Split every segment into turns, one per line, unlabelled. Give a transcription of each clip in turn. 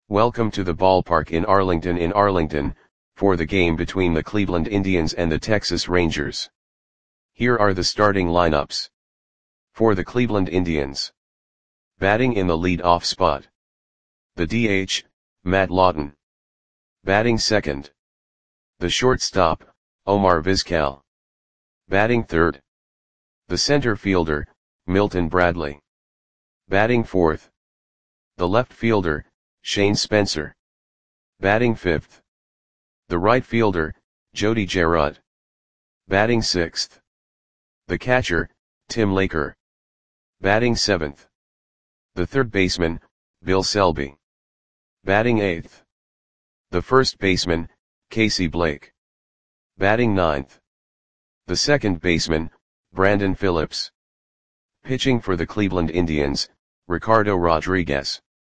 Welcome to the ballpark in Arlington, for the game between the Cleveland Indians and the Texas Rangers. Here are the starting lineups. For the Cleveland Indians. Batting in the lead-off spot. The DH, Matt Lawton. Batting second. The shortstop, Omar Vizquel. Batting third. The center fielder, Milton Bradley. Batting fourth. The left fielder, Shane Spencer. Batting fifth. The right fielder, Jody Gerard. Batting sixth. The catcher, Tim Laker. Batting seventh. The third baseman, Bill Selby. Batting eighth. The first baseman, Casey Blake. Batting ninth. The second baseman, Brandon Phillips. Pitching for the Cleveland Indians, Ricardo Rodriguez.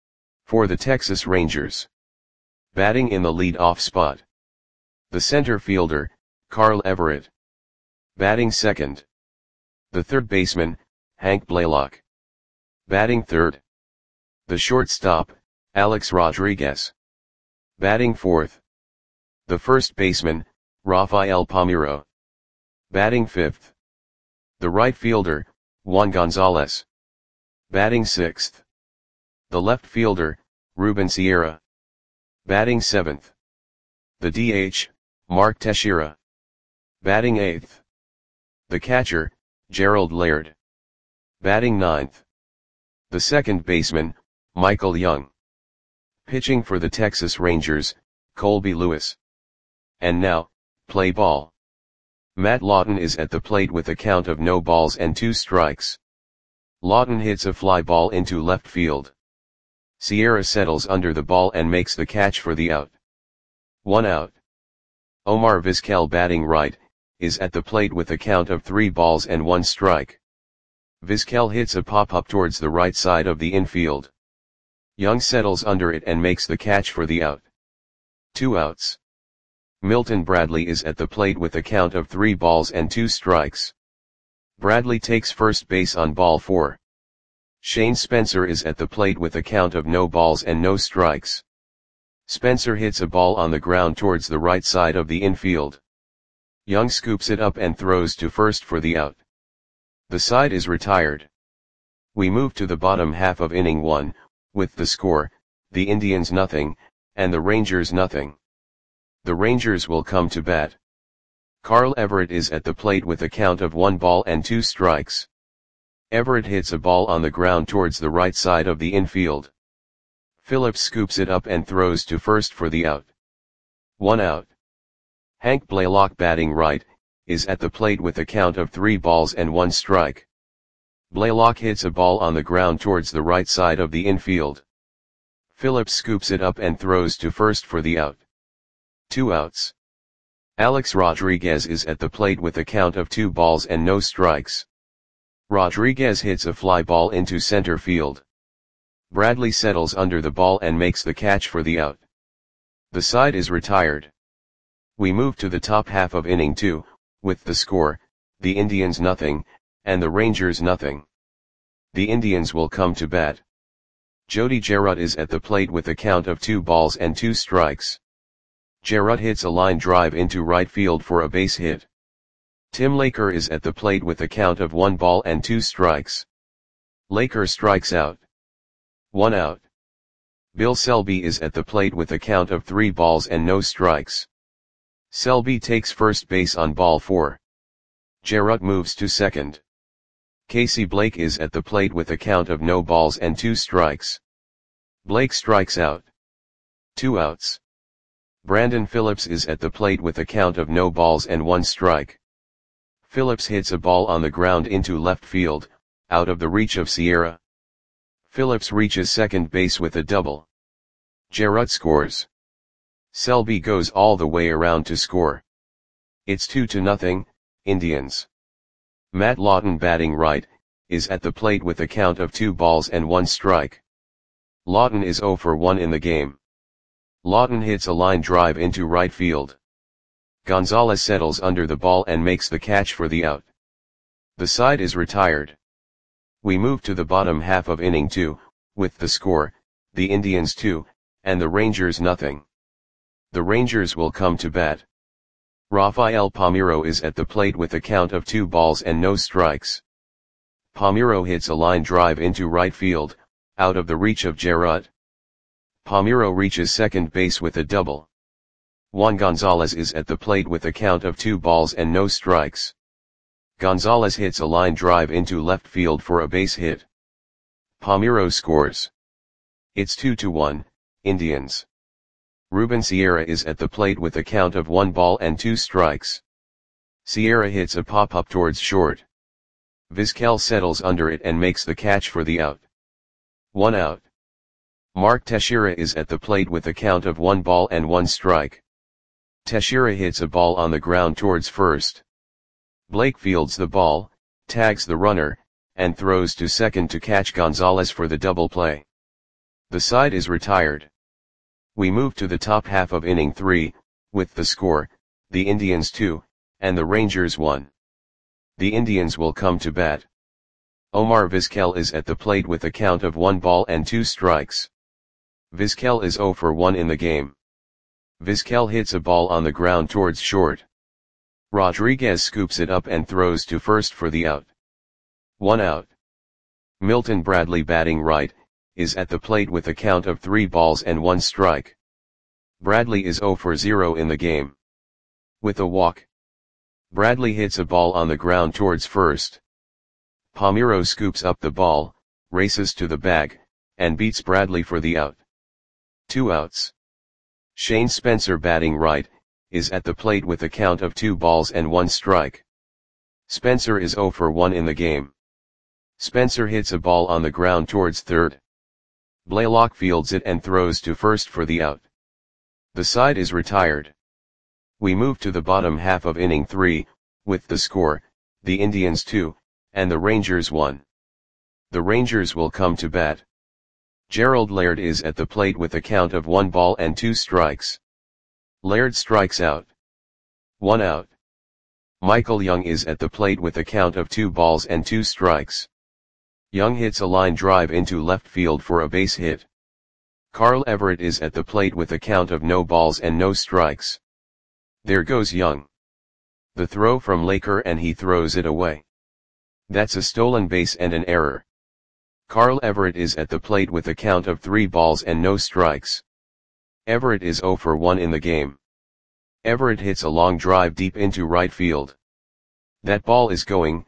For the Texas Rangers. Batting in the lead-off spot. The center fielder, Carl Everett. Batting second. The third baseman, Hank Blaylock. Batting third. The shortstop, Alex Rodriguez. Batting fourth. The first baseman, Rafael Palmeiro. Batting fifth. The right fielder, Juan Gonzalez. Batting sixth. The left fielder, Ruben Sierra. Batting seventh. The DH, Mark Teixeira. Batting eighth. The catcher, Gerald Laird. Batting ninth. The second baseman, Michael Young. Pitching for the Texas Rangers, Colby Lewis. And now, play ball. Matt Lawton is at the plate with a count of no balls and 2 strikes. Lawton hits a fly ball into left field. Sierra settles under the ball and makes the catch for the out. 1 out. Omar Vizquel, batting right, is at the plate with a count of 3 balls and 1 strike. Vizquel hits a pop-up towards the right side of the infield. Young settles under it and makes the catch for the out. 2 outs. Milton Bradley is at the plate with a count of 3 balls and 2 strikes. Bradley takes first base on ball 4. Shane Spencer is at the plate with a count of no balls and no strikes. Spencer hits a ball on the ground towards the right side of the infield. Young scoops it up and throws to first for the out. The side is retired. We move to the bottom half of inning 1, with the score, the Indians nothing, and the Rangers nothing. The Rangers will come to bat. Carl Everett is at the plate with a count of 1 ball and 2 strikes. Everett hits a ball on the ground towards the right side of the infield. Phillips scoops it up and throws to first for the out. 1 out. Hank Blaylock, batting right, is at the plate with a count of 3 balls and 1 strike. Blaylock hits a ball on the ground towards the right side of the infield. Phillips scoops it up and throws to first for the out. 2 outs. Alex Rodriguez is at the plate with a count of 2 balls and no strikes. Rodriguez hits a fly ball into center field. Bradley settles under the ball and makes the catch for the out. The side is retired. We move to the top half of inning 2, with the score, the Indians nothing, and the Rangers nothing. The Indians will come to bat. Jody Gerard is at the plate with a count of 2 balls and 2 strikes. Gerard hits a line drive into right field for a base hit. Tim Laker is at the plate with a count of 1 ball and 2 strikes. Laker strikes out. 1 out. Bill Selby is at the plate with a count of 3 balls and no strikes. Selby takes first base on ball 4. Gerard moves to second. Casey Blake is at the plate with a count of no balls and 2 strikes. Blake strikes out. 2 outs. Brandon Phillips is at the plate with a count of no balls and 1 strike. Phillips hits a ball on the ground into left field, out of the reach of Sierra. Phillips reaches second base with a double. Gerard scores. Selby goes all the way around to score. It's 2-0, Indians. Matt Lawton, batting right, is at the plate with a count of 2 balls and 1 strike. Lawton is 0 for 1 in the game. Lawton hits a line drive into right field. Gonzalez settles under the ball and makes the catch for the out. The side is retired. We move to the bottom half of inning 2, with the score, the Indians 2, and the Rangers nothing. The Rangers will come to bat. Rafael Palmeiro is at the plate with a count of 2 balls and no strikes. Palmeiro hits a line drive into right field, out of the reach of Gerard. Palmeiro reaches second base with a double. Juan Gonzalez is at the plate with a count of 2 balls and no strikes. Gonzalez hits a line drive into left field for a base hit. Palmeiro scores. It's 2-1, Indians. Ruben Sierra is at the plate with a count of 1 ball and 2 strikes. Sierra hits a pop-up towards short. Vizquel settles under it and makes the catch for the out. 1 out. Mark Teixeira is at the plate with a count of 1 ball and 1 strike. Teixeira hits a ball on the ground towards first. Blake fields the ball, tags the runner, and throws to second to catch Gonzalez for the double play. The side is retired. We move to the top half of inning 3, with the score, the Indians 2, and the Rangers 1. The Indians will come to bat. Omar Vizquel is at the plate with a count of 1 ball and 2 strikes. Vizquel is 0 for 1 in the game. Vizquel hits a ball on the ground towards short. Rodriguez scoops it up and throws to first for the out. 1 out. Milton Bradley, batting right, is at the plate with a count of 3 balls and 1 strike. Bradley is 0 for 0 in the game. With a walk. Bradley hits a ball on the ground towards first. Palmeiro scoops up the ball, races to the bag, and beats Bradley for the out. 2 outs. Shane Spencer, batting right, is at the plate with a count of 2 balls and 1 strike. Spencer is 0 for 1 in the game. Spencer hits a ball on the ground towards third. Blaylock fields it and throws to first for the out. The side is retired. We move to the bottom half of inning 3, with the score, the Indians 2, and the Rangers 1. The Rangers will come to bat. Gerald Laird is at the plate with a count of 1 ball and 2 strikes. Laird strikes out. 1 out. Michael Young is at the plate with a count of 2 balls and 2 strikes. Young hits a line drive into left field for a base hit. Carl Everett is at the plate with a count of no balls and no strikes. There goes Young. The throw from Laker and he throws it away. That's a stolen base and an error. Carl Everett is at the plate with a count of 3 balls and no strikes. Everett is 0 for 1 in the game. Everett hits a long drive deep into right field. That ball is gone.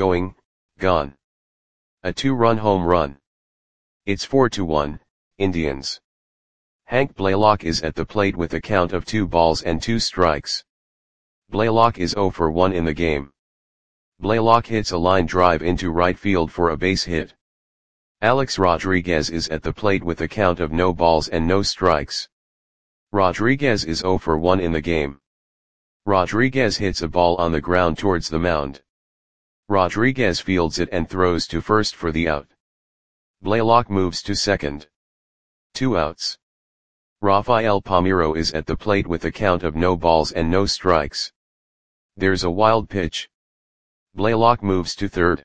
A 2-run home run. It's 4-1, Indians. Hank Blaylock is at the plate with a count of 2 balls and 2 strikes. Blaylock is 0 for 1 in the game. Blaylock hits a line drive into right field for a base hit. Alex Rodriguez is at the plate with a count of no balls and no strikes. Rodriguez is 0 for 1 in the game. Rodriguez hits a ball on the ground towards the mound. Rodriguez fields it and throws to first for the out. Blaylock moves to second. 2 outs. Rafael Palmeiro is at the plate with a count of no balls and no strikes. There's a wild pitch. Blaylock moves to third.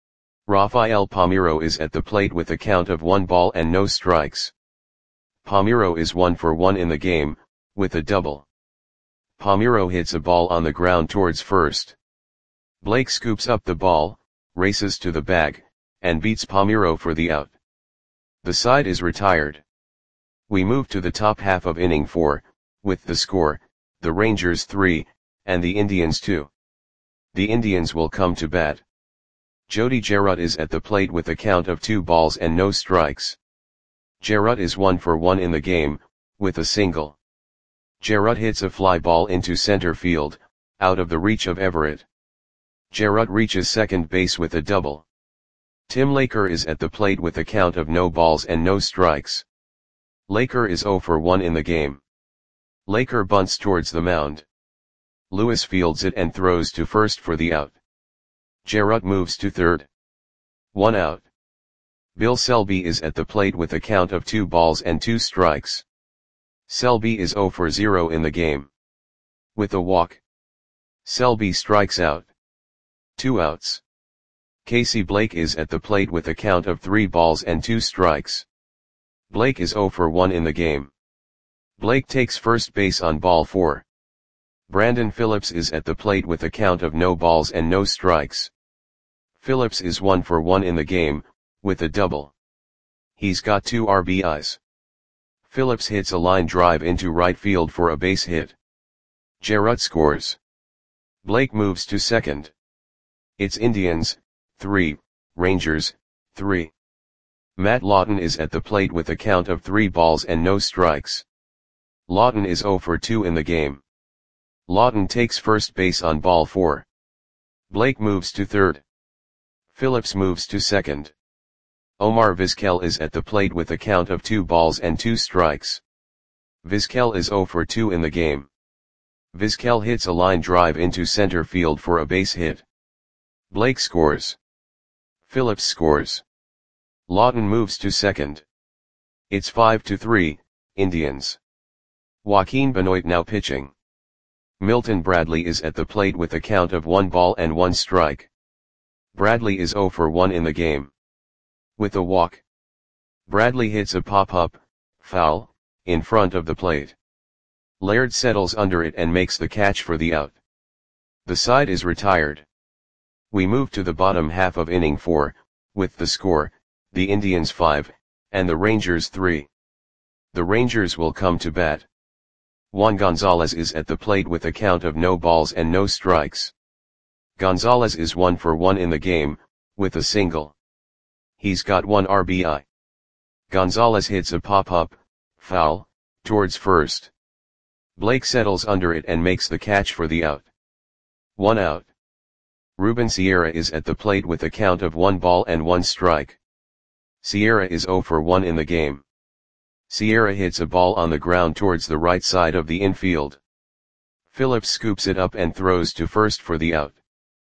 Rafael Palmeiro is at the plate with a count of 1 ball and no strikes. Palmeiro is 1 for 1 in the game, with a double. Palmeiro hits a ball on the ground towards first. Blake scoops up the ball, races to the bag, and beats Palmeiro for the out. The side is retired. We move to the top half of inning 4, with the score, the Rangers 3, and the Indians 2. The Indians will come to bat. Jody Gerard is at the plate with a count of 2 balls and no strikes. Gerard is 1 for 1 in the game, with a single. Gerard hits a fly ball into center field, out of the reach of Everett. Gerard reaches second base with a double. Tim Laker is at the plate with a count of no balls and no strikes. Laker is 0 for 1 in the game. Laker bunts towards the mound. Lewis fields it and throws to first for the out. Gerard moves to third. 1 out. Bill Selby is at the plate with a count of 2 balls and 2 strikes. Selby is 0 for 0 in the game. With a walk. Selby strikes out. 2 outs. Casey Blake is at the plate with a count of 3 balls and 2 strikes. Blake is 0 for 1 in the game. Blake takes first base on ball 4. Brandon Phillips is at the plate with a count of no balls and no strikes. Phillips is 1 for 1 in the game, with a double. He's got 2 RBIs. Phillips hits a line drive into right field for a base hit. Jarrett scores. Blake moves to second. It's Indians, 3, Rangers, 3. Matt Lawton is at the plate with a count of 3 balls and no strikes. Lawton is 0 for 2 in the game. Lawton takes first base on ball 4. Blake moves to third. Phillips moves to second. Omar Vizquel is at the plate with a count of 2 balls and 2 strikes. Vizquel is 0 for 2 in the game. Vizquel hits a line drive into center field for a base hit. Blake scores. Phillips scores. Lawton moves to second. It's 5-3, Indians. Joaquin Benoit now pitching. Milton Bradley is at the plate with a count of 1 ball and 1 strike. Bradley is 0 for 1 in the game. With a walk. Bradley hits a pop-up, foul, in front of the plate. Laird settles under it and makes the catch for the out. The side is retired. We move to the bottom half of inning 4, with the score, the Indians 5, and the Rangers 3. The Rangers will come to bat. Juan Gonzalez is at the plate with a count of no balls and no strikes. Gonzalez is 1 for 1 in the game, with a single. He's got 1 RBI. Gonzalez hits a pop-up, foul, towards first. Blake settles under it and makes the catch for the out. 1 out. Ruben Sierra is at the plate with a count of 1 ball and 1 strike. Sierra is 0 for 1 in the game. Sierra hits a ball on the ground towards the right side of the infield. Phillips scoops it up and throws to first for the out.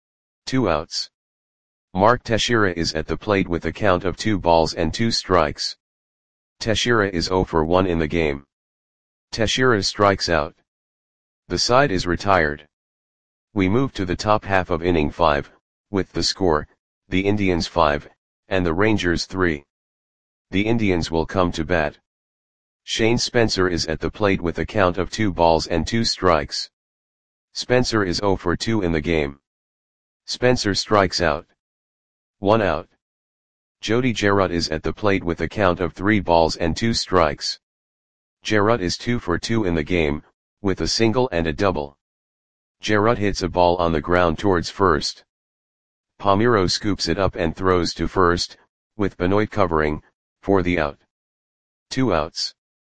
2 outs. Mark Teixeira is at the plate with a count of 2 balls and 2 strikes. Teixeira is 0 for 1 in the game. Teixeira strikes out. The side is retired. We move to the top half of inning 5, with the score, the Indians 5, and the Rangers 3. The Indians will come to bat. Shane Spencer is at the plate with a count of 2 balls and 2 strikes. Spencer is 0 for 2 in the game. Spencer strikes out. 1 out. Jody Jarrett is at the plate with a count of 3 balls and 2 strikes. Jarrett is 2 for 2 in the game, with a single and a double. Jarrett hits a ball on the ground towards first. Palmeiro scoops it up and throws to first, with Benoit covering, for the out. 2 outs.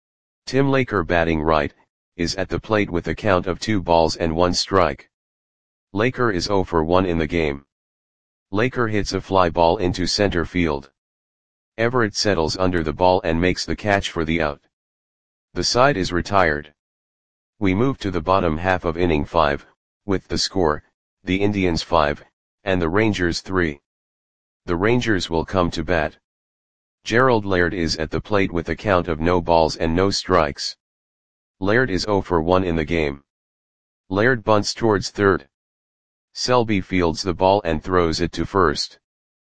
Tim Laker batting right, is at the plate with a count of 2 balls and 1 strike. Laker is 0 for 1 in the game. Laker hits a fly ball into center field. Everett settles under the ball and makes the catch for the out. The side is retired. We move to the bottom half of inning 5, with the score, the Indians 5, and the Rangers 3. The Rangers will come to bat. Gerald Laird is at the plate with a count of no balls and no strikes. Laird is 0 for 1 in the game. Laird bunts towards third. Selby fields the ball and throws it to first.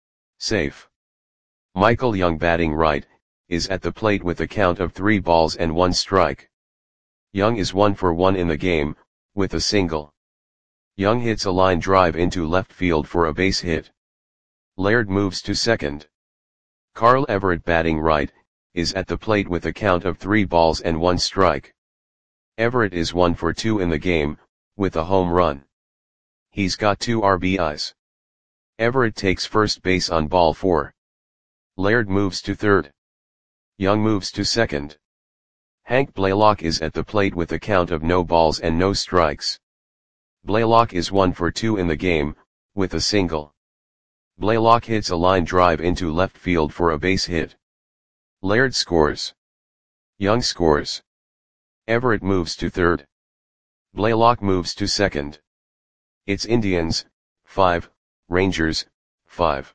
Safe. Michael Young batting right, is at the plate with a count of 3 balls and 1 strike. Young is 1 for 1 in the game, with a single. Young hits a line drive into left field for a base hit. Laird moves to second. Carl Everett batting right, is at the plate with a count of 3 balls and 1 strike. Everett is 1 for 2 in the game, with a home run. He's got 2 RBIs. Everett takes first base on ball 4. Laird moves to third. Young moves to second. Hank Blaylock is at the plate with a count of no balls and no strikes. Blaylock is 1 for 2 in the game, with a single. Blaylock hits a line drive into left field for a base hit. Laird scores. Young scores. Everett moves to third. Blaylock moves to second. It's Indians, 5, Rangers, 5.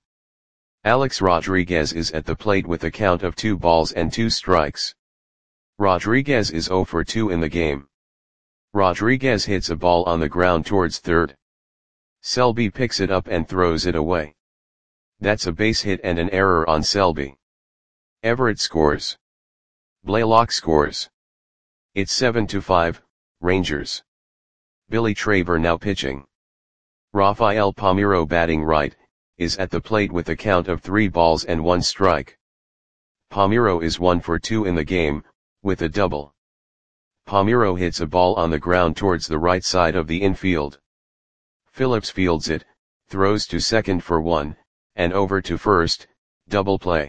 Alex Rodriguez is at the plate with a count of 2 balls and 2 strikes. Rodriguez is 0 for 2 in the game. Rodriguez hits a ball on the ground towards third. Selby picks it up and throws it away. That's a base hit and an error on Selby. Everett scores. Blaylock scores. It's 7-5, Rangers. Billy Traver now pitching. Rafael Palmeiro batting right, is at the plate with a count of 3 balls and 1 strike. Palmeiro is 1 for 2 in the game, with a double. Palmeiro hits a ball on the ground towards the right side of the infield. Phillips fields it, throws to second for 1, and over to first, double play.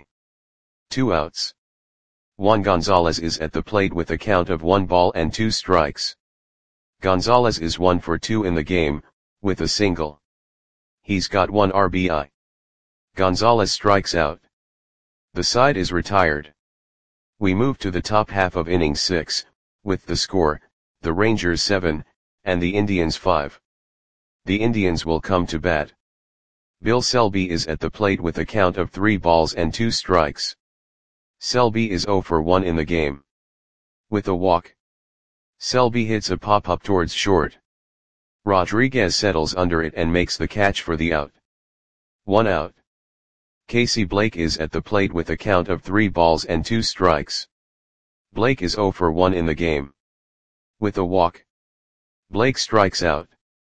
2 outs. Juan Gonzalez is at the plate with a count of 1 ball and 2 strikes. Gonzalez is 1 for 2 in the game, with a single. He's got 1 RBI. Gonzalez strikes out. The side is retired. We move to the top half of inning 6, with the score, the Rangers 7, and the Indians 5. The Indians will come to bat. Bill Selby is at the plate with a count of 3 balls and 2 strikes. Selby is 0 for 1 in the game. With a walk. Selby hits a pop-up towards short. Rodriguez settles under it and makes the catch for the out. 1 out. Casey Blake is at the plate with a count of 3 balls and 2 strikes. Blake is 0 for 1 in the game. With a walk. Blake strikes out.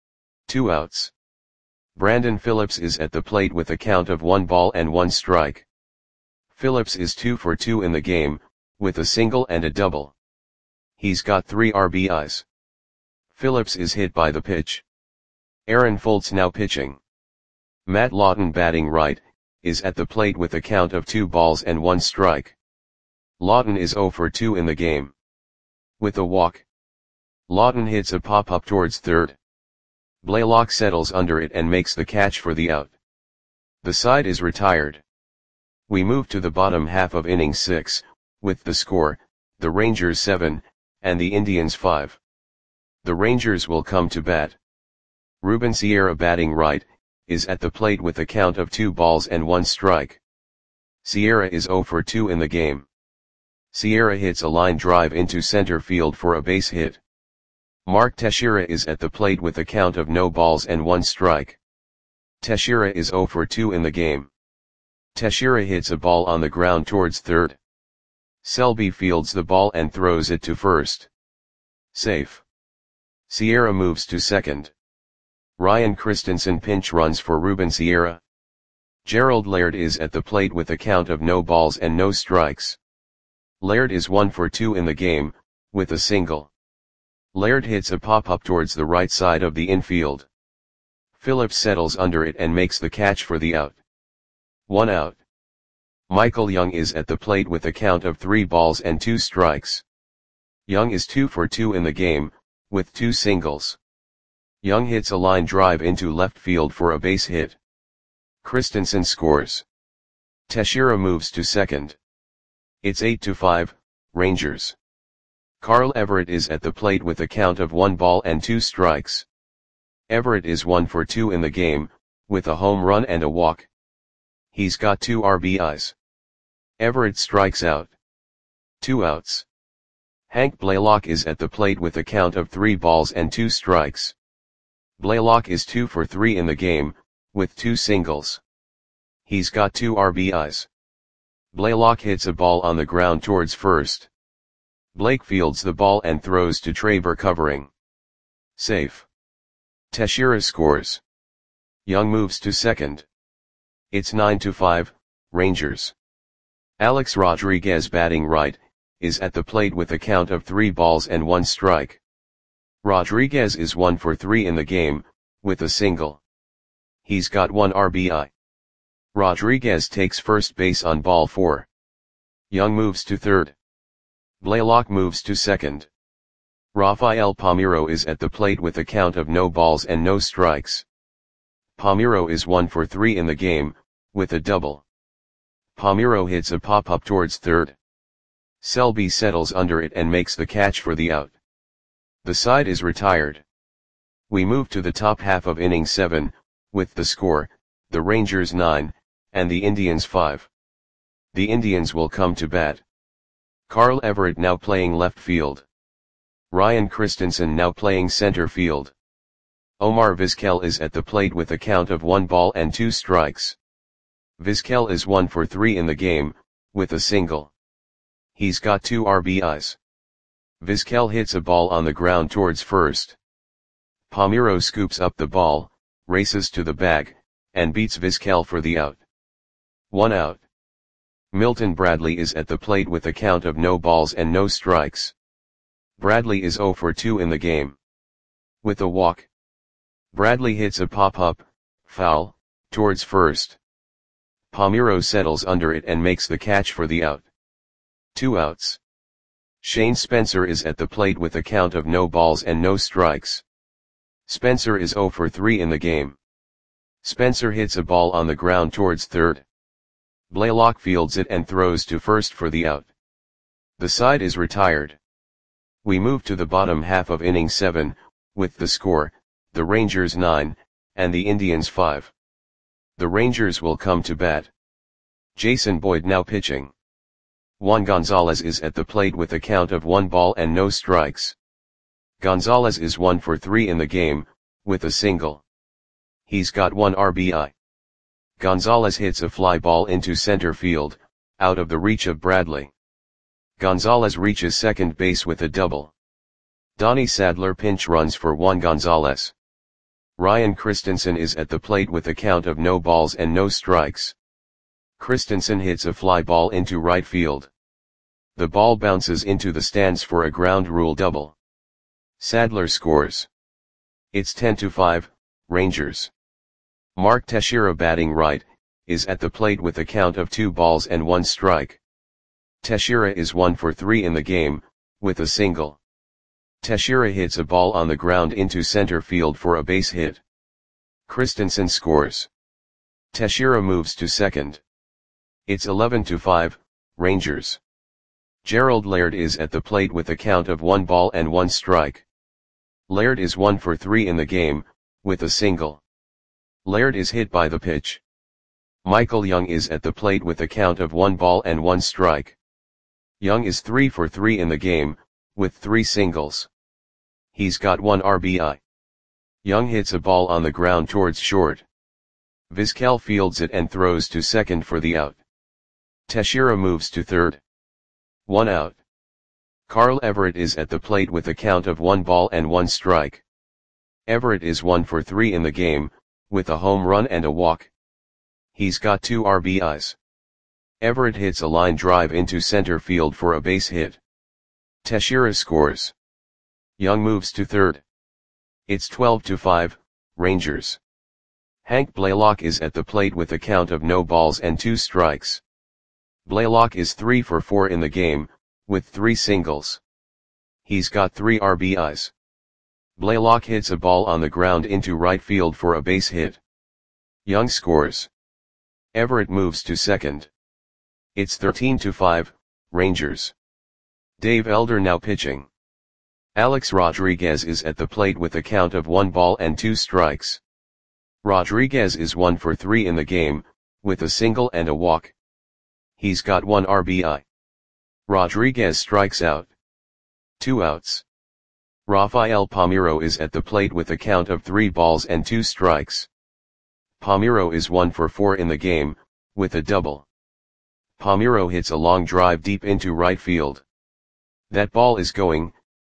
2 outs. Brandon Phillips is at the plate with a count of 1 ball and 1 strike. Phillips is 2 for 2 in the game, with a single and a double. He's got 3 RBIs. Phillips is hit by the pitch. Aaron Foltz now pitching. Matt Lawton batting right, is at the plate with a count of 2 balls and 1 strike. Lawton is 0 for 2 in the game. With a walk. Lawton hits a pop-up towards third. Blaylock settles under it and makes the catch for the out. The side is retired. We move to the bottom half of inning 6, with the score, the Rangers 7, and the Indians 5. The Rangers will come to bat. Ruben Sierra batting right, is at the plate with a count of 2 balls and 1 strike. Sierra is 0 for 2 in the game. Sierra hits a line drive into center field for a base hit. Mark Teixeira is at the plate with a count of no balls and 1 strike. Teixeira is 0 for 2 in the game. Teixeira hits a ball on the ground towards third. Selby fields the ball and throws it to first. Safe. Sierra moves to second. Ryan Christensen pinch runs for Ruben Sierra. Gerald Laird is at the plate with a count of no balls and no strikes. Laird is 1 for 2 in the game, with a single. Laird hits a pop-up towards the right side of the infield. Phillips settles under it and makes the catch for the out. 1 out. Michael Young is at the plate with a count of 3 balls and 2 strikes. Young is 2 for 2 in the game, with 2 singles. Young hits a line drive into left field for a base hit. Christensen scores. Teixeira moves to second. It's 8-5, Rangers. Carl Everett is at the plate with a count of 1 ball and 2 strikes. Everett is 1 for 2 in the game, with a home run and a walk. He's got 2 RBIs. Everett strikes out. 2 outs. Hank Blaylock is at the plate with a count of 3 balls and 2 strikes. Blaylock is 2 for 3 in the game, with 2 singles. He's got 2 RBIs. Blaylock hits a ball on the ground towards first. Blake fields the ball and throws to Traver covering. Safe. Teixeira scores. Young moves to second. It's 9-5, Rangers. Alex Rodriguez batting right, is at the plate with a count of 3 balls and 1 strike. Rodriguez is 1 for 3 in the game, with a single. He's got 1 RBI. Rodriguez takes first base on ball 4. Young moves to third. Blaylock moves to second. Rafael Palmeiro is at the plate with a count of no balls and no strikes. Palmeiro is 1 for 3 in the game, with a double. Palmeiro hits a pop-up towards third. Selby settles under it and makes the catch for the out. The side is retired. We move to the top half of inning 7, with the score, the Rangers 9, and the Indians 5. The Indians will come to bat. Carl Everett now playing left field. Ryan Christensen now playing center field. Omar Vizquel is at the plate with a count of 1 ball and 2 strikes. Vizquel is 1 for 3 in the game, with a single. He's got 2 RBIs. Vizquel hits a ball on the ground towards first. Palmeiro scoops up the ball, races to the bag, and beats Vizquel for the out. 1 out. Milton Bradley is at the plate with a count of no balls and no strikes. Bradley is 0 for 2 in the game. With a walk, Bradley hits a pop-up, foul, towards first. Palmeiro settles under it and makes the catch for the out. 2 outs. Shane Spencer is at the plate with a count of no balls and no strikes. Spencer is 0 for 3 in the game. Spencer hits a ball on the ground towards third. Blaylock fields it and throws to first for the out. The side is retired. We move to the bottom half of inning 7, with the score, the Rangers 9, and the Indians 5. The Rangers will come to bat. Jason Boyd now pitching. Juan Gonzalez is at the plate with a count of 1 ball and no strikes. Gonzalez is 1 for 3 in the game, with a single. He's got 1 RBI. Gonzalez hits a fly ball into center field, out of the reach of Bradley. Gonzalez reaches second base with a double. Donnie Sadler pinch runs for Juan Gonzalez. Ryan Christensen is at the plate with a count of no balls and no strikes. Christensen hits a fly ball into right field. The ball bounces into the stands for a ground rule double. Sadler scores. It's 10-5, Rangers. Mark Teixeira batting right, is at the plate with a count of 2 balls and 1 strike. Teixeira is 1 for 3 in the game, with a single. Teixeira hits a ball on the ground into center field for a base hit. Christensen scores. Teixeira moves to second. It's 11-5, Rangers. Gerald Laird is at the plate with a count of 1 ball and 1 strike. Laird is 1 for 3 in the game, with a single. Laird is hit by the pitch. Michael Young is at the plate with a count of 1 ball and 1 strike. Young is 3 for 3 in the game, with 3 singles. He's got 1 RBI. Young hits a ball on the ground towards short. Vizquel fields it and throws to second for the out. Teixeira moves to third. 1 out. Carl Everett is at the plate with a count of 1 ball and 1 strike. Everett is 1 for 3 in the game, with a home run and a walk. He's got 2 RBIs. Everett hits a line drive into center field for a base hit. Teixeira scores. Young moves to third. It's 12-5, Rangers. Hank Blaylock is at the plate with a count of no balls and 2 strikes. Blaylock is 3 for 4 in the game, with 3 singles. He's got 3 RBIs. Blaylock hits a ball on the ground into right field for a base hit. Young scores. Everett moves to second. It's 13-5, Rangers. Dave Elder now pitching. Alex Rodriguez is at the plate with a count of 1 ball and 2 strikes. Rodriguez is 1 for 3 in the game, with a single and a walk. He's got 1 RBI. Rodriguez strikes out. 2 outs. Rafael Palmeiro is at the plate with a count of 3 balls and 2 strikes. Palmeiro is 1 for 4 in the game, with a double. Palmeiro hits a long drive deep into right field. That ball is gone.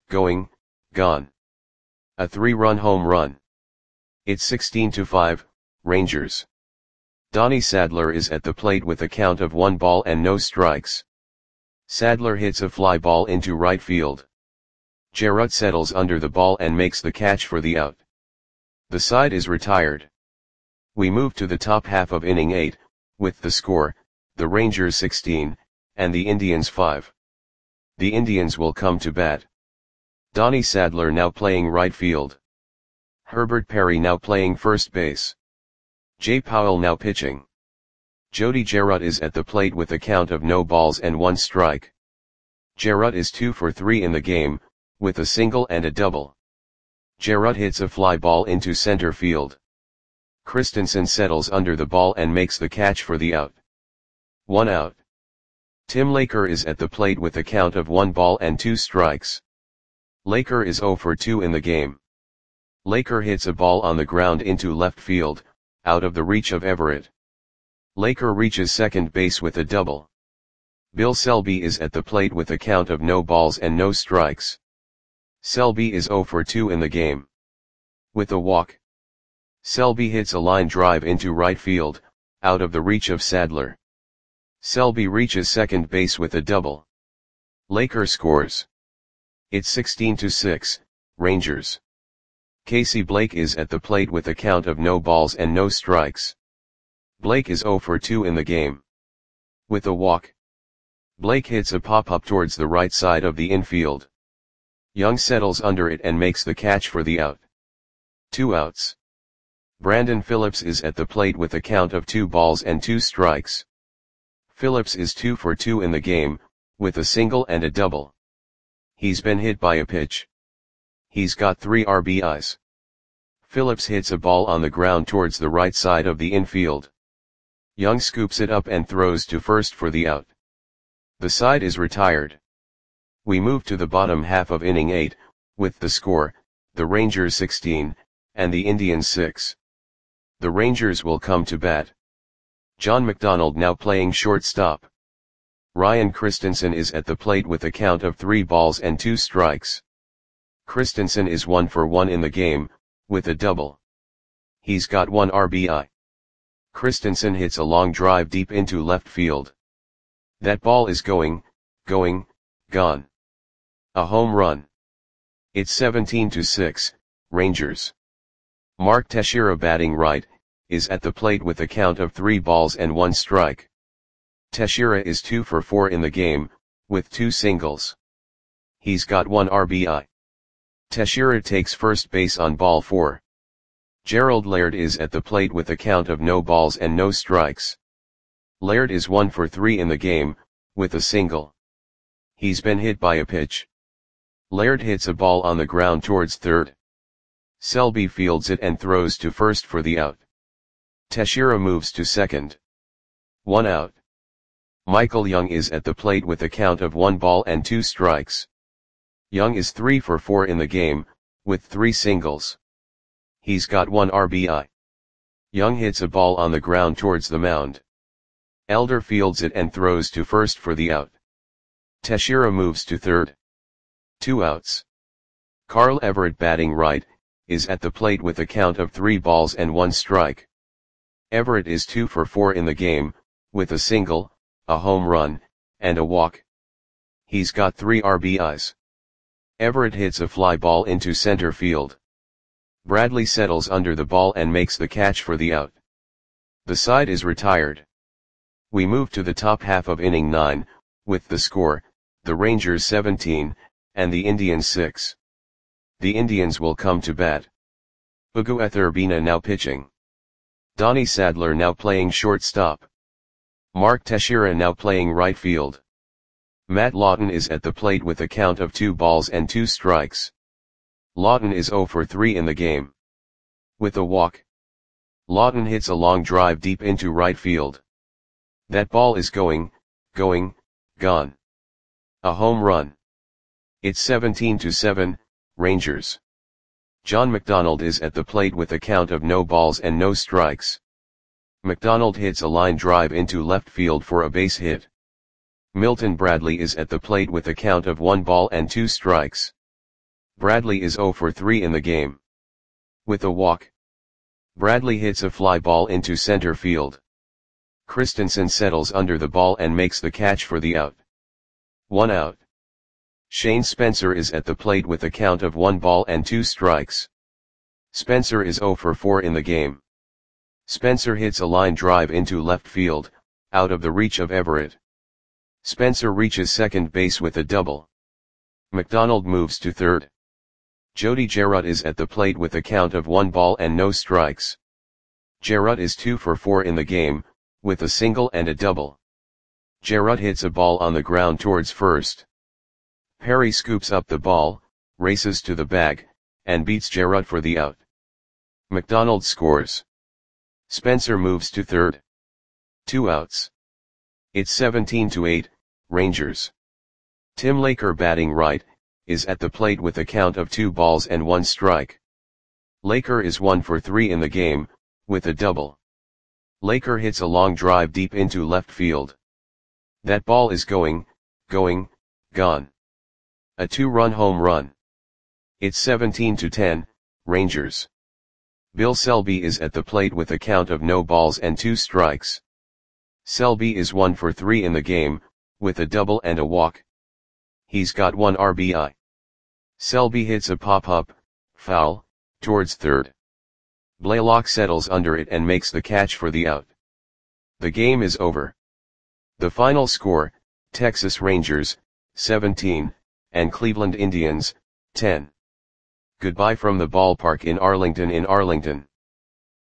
A 3-run home run. It's 16-5, Rangers. Donnie Sadler is at the plate with a count of 1 ball and no strikes. Sadler hits a fly ball into right field. Jarrett settles under the ball and makes the catch for the out. The side is retired. We move to the top half of inning 8, with the score, the Rangers 16, and the Indians 5. The Indians will come to bat. Donnie Sadler now playing right field. Herbert Perry now playing first base. Jay Powell now pitching. Jody Jarrett is at the plate with a count of no balls and 1 strike. Jarrett is 2 for 3 in the game, with a single and a double. Jarrett hits a fly ball into center field. Christensen settles under the ball and makes the catch for the out. 1 out. Tim Laker is at the plate with a count of 1 ball and 2 strikes. Laker is 0 for 2 in the game. Laker hits a ball on the ground into left field, out of the reach of Everett. Laker reaches second base with a double. Bill Selby is at the plate with a count of no balls and no strikes. Selby is 0 for 2 in the game. With a walk. Selby hits a line drive into right field, out of the reach of Sadler. Selby reaches second base with a double. Laker scores. It's 16-6, Rangers. Casey Blake is at the plate with a count of no balls and no strikes. Blake is 0 for 2 in the game. With a walk. Blake hits a pop-up towards the right side of the infield. Young settles under it and makes the catch for the out. 2 outs. Brandon Phillips is at the plate with a count of 2 balls and 2 strikes. Phillips is 2 for 2 in the game, with a single and a double. He's been hit by a pitch. He's got 3 RBIs. Phillips hits a ball on the ground towards the right side of the infield. Young scoops it up and throws to first for the out. The side is retired. We move to the bottom half of inning 8, with the score, the Rangers 16, and the Indians 6. The Rangers will come to bat. John McDonald now playing shortstop. Ryan Christensen is at the plate with a count of 3 balls and 2 strikes. Christensen is 1 for 1 in the game, with a double. He's got 1 RBI. Christensen hits a long drive deep into left field. That ball is going, gone. A home run. It's 17-6, Rangers. Mark Teixeira batting right, is at the plate with a count of 3 balls and 1 strike. Teixeira is 2 for 4 in the game, with 2 singles. He's got 1 RBI. Teixeira takes first base on ball 4. Gerald Laird is at the plate with a count of no balls and no strikes. Laird is 1 for 3 in the game, with a single. He's been hit by a pitch. Laird hits a ball on the ground towards third. Selby fields it and throws to first for the out. Teixeira moves to second. 1 out. Michael Young is at the plate with a count of 1 ball and 2 strikes. Young is 3 for 4 in the game, with 3 singles. He's got 1 RBI. Young hits a ball on the ground towards the mound. Elder fields it and throws to first for the out. Teixeira moves to third. 2 outs. Carl Everett batting right, is at the plate with a count of 3 balls and 1 strike. Everett is 2 for 4 in the game, with a single, a home run, and a walk. He's got 3 RBIs. Everett hits a fly ball into center field. Bradley settles under the ball and makes the catch for the out. The side is retired. We move to the top half of inning 9, with the score, the Rangers 17, and the Indians 6. The Indians will come to bat. Ugueth Urbina now pitching. Donnie Sadler now playing shortstop. Mark Teixeira now playing right field. Matt Lawton is at the plate with a count of 2 balls and 2 strikes. Lawton is 0 for 3 in the game. With a walk. Lawton hits a long drive deep into right field. That ball is going, gone. A home run. It's 17-7, Rangers. John McDonald is at the plate with a count of no balls and no strikes. McDonald hits a line drive into left field for a base hit. Milton Bradley is at the plate with a count of 1 ball and 2 strikes. Bradley is 0 for 3 in the game. With a walk. Bradley hits a fly ball into center field. Christensen settles under the ball and makes the catch for the out. 1 out. Shane Spencer is at the plate with a count of 1 ball and 2 strikes. Spencer is 0 for 4 in the game. Spencer hits a line drive into left field, out of the reach of Everett. Spencer reaches second base with a double. McDonald moves to third. Jody Gerut is at the plate with a count of 1 ball and no strikes. Gerut is 2 for 4 in the game, with a single and a double. Gerut hits a ball on the ground towards first. Perry scoops up the ball, races to the bag, and beats Gerut for the out. McDonald scores. Spencer moves to third. 2 outs. It's 17-8, Rangers. Tim Laker batting right, is at the plate with a count of 2 balls and 1 strike. Laker is 1 for 3 in the game, with a double. Laker hits a long drive deep into left field. That ball is going, gone. A 2-run home run. It's 17-10, Rangers. Bill Selby is at the plate with a count of no balls and 2 strikes. Selby is 1 for 3 in the game, with a double and a walk. He's got 1 RBI. Selby hits a pop-up, foul, towards third. Blaylock settles under it and makes the catch for the out. The game is over. The final score, Texas Rangers, 17, and Cleveland Indians, 10. Goodbye from the ballpark in Arlington.